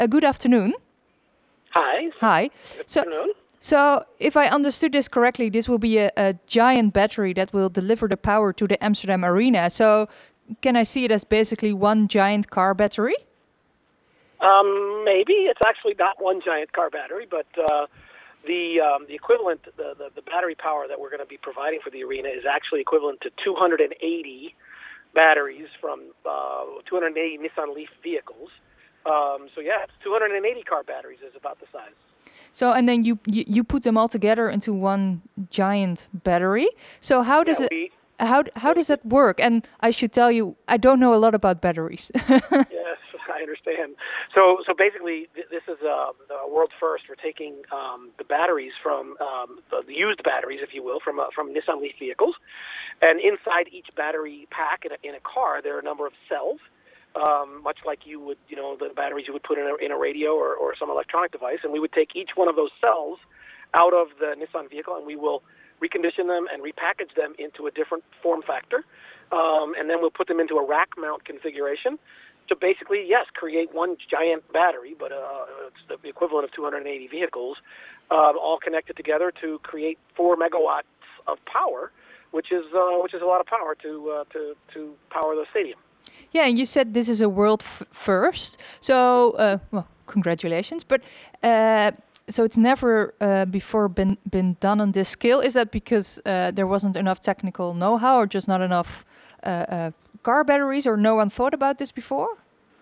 good afternoon. Hi. Hi. Good So, afternoon. so if I understood this correctly, this will be a giant battery that will deliver the power to the Amsterdam Arena. So, can I see it as basically one giant car battery? Maybe it's actually not one giant car battery, but the equivalent, the battery power that we're going to be providing for the arena is actually equivalent to 280 batteries from 280 Nissan Leaf vehicles. So yeah, it's 280 car batteries is about the size. So, and then you put them all together into one giant battery. So, how does Yeah, it how does that work? And I should tell you, I don't know a lot about batteries. Yes, I understand. So basically, this is a world first. We're taking the batteries from the used batteries, if you will, from Nissan Leaf vehicles, and inside each battery pack in a car, there are a number of cells, much like you would, the batteries you would put in a radio or some electronic device, and we would take each one of those cells out of the Nissan vehicle, and we will recondition them and repackage them into a different form factor, and then we'll put them into a rack mount configuration to basically, yes, create one giant battery, but it's the equivalent of 280 vehicles, all connected together to create 4 megawatts of power, which is a lot of power to power the stadium. Yeah, and you said this is a world first. So, well, congratulations. But so it's never before been done on this scale. Is that because there wasn't enough technical know-how, or just not enough car batteries, or no one thought about this before?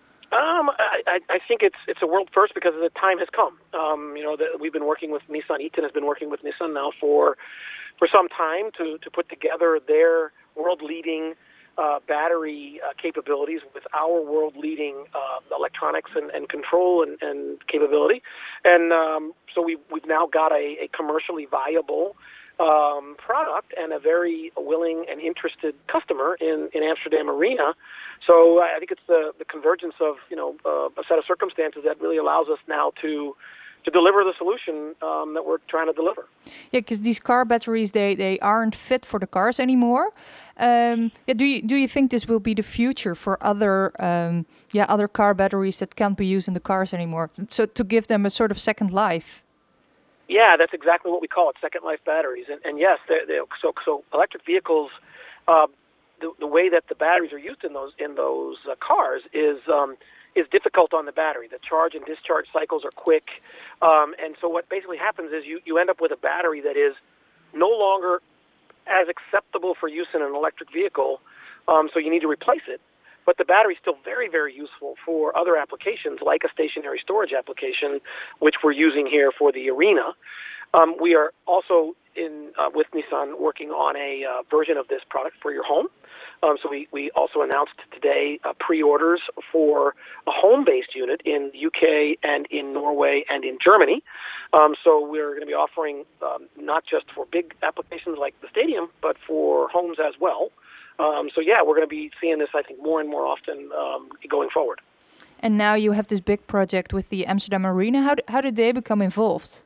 I think it's a world first because the time has come. We've been working with Nissan. Eaton has been working with Nissan now for some time to put together their world-leading battery capabilities with our world-leading electronics and control and capability, and so we've now got a commercially viable product and a very willing and interested customer in Amsterdam Arena. So I think it's the convergence of a set of circumstances that really allows us now to deliver the solution that we're trying to deliver. Yeah, because these car batteries they aren't fit for the cars anymore. Do you think this will be the future for other other car batteries that can't be used in the cars anymore? So to give them a sort of second life. Yeah, that's exactly what we call it, second life batteries. And yes, so electric vehicles, the way that the batteries are used in those cars is difficult on the battery. The charge and discharge cycles are quick, and so what basically happens is you end up with a battery that is no longer as acceptable for use in an electric vehicle, so you need to replace it. But the battery is still very, very useful for other applications, like a stationary storage application, which we're using here for the arena. We are also with Nissan working on a version of this product for your home. So we also announced today pre-orders for a home-based unit in the UK and in Norway and in Germany. So we're going to be offering not just for big applications like the stadium, but for homes as well. So yeah, we're going to be seeing this, I think, more and more often going forward. And now you have this big project with the Amsterdam Arena. How did they become involved?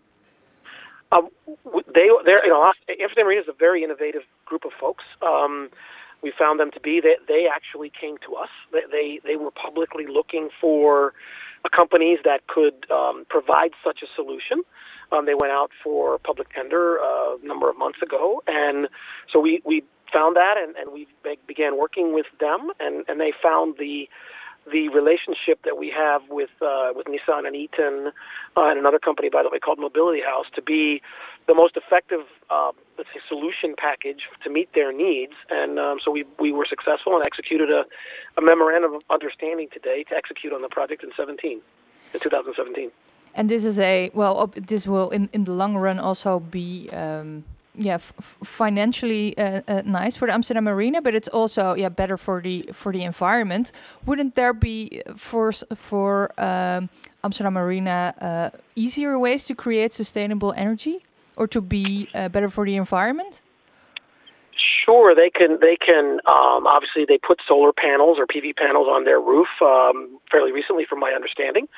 Amsterdam Arena is a very innovative group of folks. We found them to be. They actually came to us. They were publicly looking for companies that could provide such a solution. They went out for public tender a number of months ago, and so we found that, and we began working with them, and they found the relationship that we have with Nissan and Eaton and another company, by the way, called Mobility House, to be the most effective, let's say, solution package to meet their needs. And so we were successful and executed a memorandum of understanding today to execute on the project in 2017. And this is this will in the long run also be financially nice for the Amsterdam Arena, but it's also better for the environment. Wouldn't there be for Amsterdam Arena easier ways to create sustainable energy, or to be better for the environment? Sure, they can. Obviously, they put solar panels or PV panels on their roof fairly recently, from my understanding,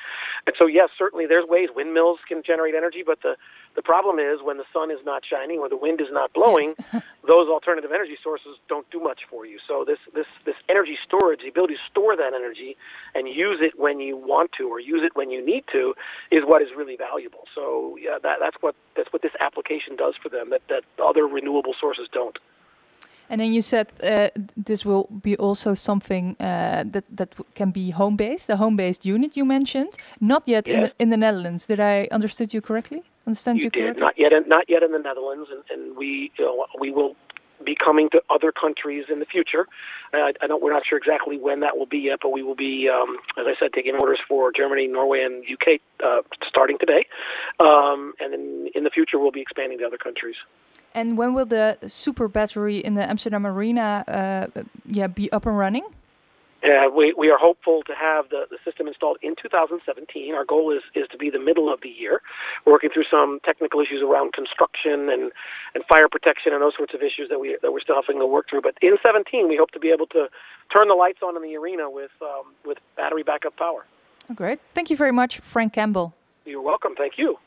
And so, yes, certainly there's ways windmills can generate energy, but the problem is when the sun is not shining or the wind is not blowing, Yes. those alternative energy sources don't do much for you. So this energy storage, the ability to store that energy and use it when you want to or use it when you need to, is what is really valuable. So yeah, that's what this application does for them that other renewable sources don't. And then you said this will be also something that can be home-based, a home-based unit you mentioned. Not yet Yes. in the Netherlands. Did I understand you correctly? You did not yet in the Netherlands, and we will be coming to other countries in the future. We're not sure exactly when that will be yet, but we will be, as I said, taking orders for Germany, Norway, and UK starting today, and then in the future we'll be expanding to other countries. And when will the super battery in the Amsterdam Arena be up and running? We are hopeful to have the system installed in 2017. Our goal is to be the middle of the year. We're working through some technical issues around construction and fire protection and those sorts of issues that we're still having to work through. But in 2017, we hope to be able to turn the lights on in the arena with battery backup power. Oh, great. Thank you very much, Frank Campbell. You're welcome. Thank you.